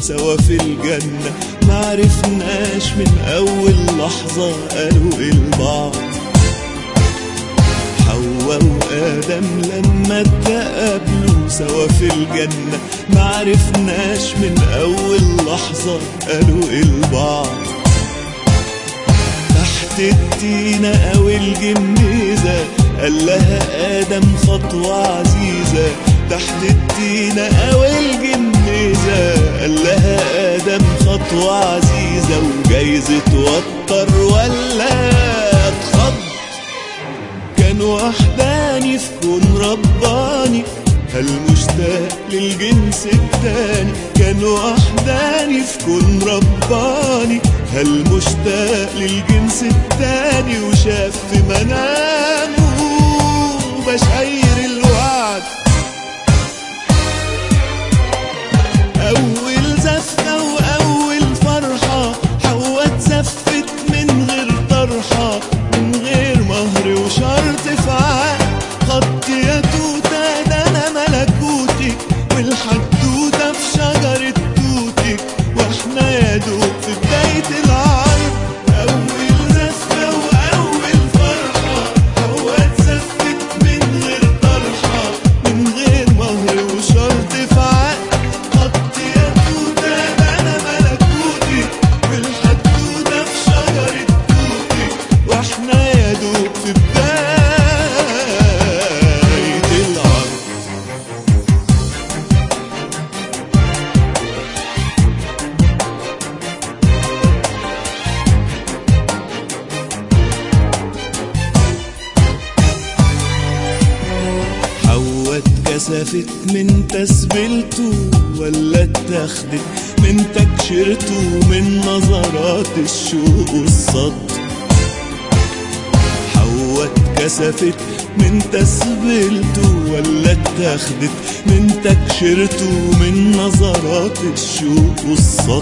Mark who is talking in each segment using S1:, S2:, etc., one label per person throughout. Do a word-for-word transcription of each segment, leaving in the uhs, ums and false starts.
S1: سوا في الجنة، معرفناش من أول لحظة قالوا إيه لبعض. حواء وآدم لما اتقابلوا سوا في الجنة، معرفناش من أول لحظة قالوا إيه لبعض. تحت التينة أو الجميزة قال لها آدم خطوة عزيزة، تحت التينة أو الجميزة قال لها آدم خطوة عزيزة، وجايز اتوتر ولا اتخض. كان وحداني في كون رباني، هل مشتاق للجنس التاني؟ كان وحداني في كون رباني، هل مشتاق للجنس التاني؟ وشاف في منامه بشاير الوعد. أول زفة وأول فرحة، حواء اتزفت من غير طرحة، من غير مهر وشرط في عقد. خط يا توتة ده أنا ملكوتك، والحدوتة في شجرة توتك، واحنا يا دوب في بداية العرض. أول زفة وأول فرحة، حواء اتزفت من غير طرحة، من غير مهر وشرط في عقد. خط يا توتة ده أنا ملكوتك، والحدوتة في شجرة توتك، واحنا يا دوب في بداية العرض. حواء اتكسفت من تسبيلته ولا اتاخدت من تكشيرته، من نظرات الشوق والصد. حواء اتكسفت من تسبيلته ولا اتاخدت من تكشيرته، من نظرات الشوق والصد.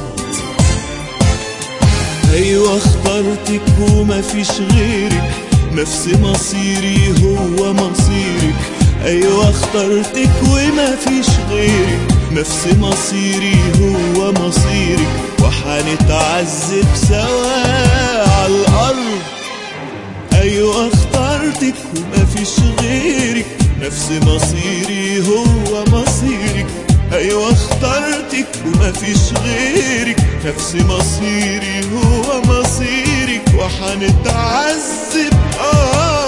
S1: ايوه اخترتك ومفيش غيرك، نفس مصيري هو مصيرك. ايوه اخترتك ومفيش غيرك، نفس مصيري هو مصيرك، وحنتعذب سوا على الارض. ايوه اخترتك ومفيش غيرك، نفس مصيري هو مصيرك. ايوه اخترتك ومفيش غيرك، نفس مصيري هو مصيرك، وحنتعذب اه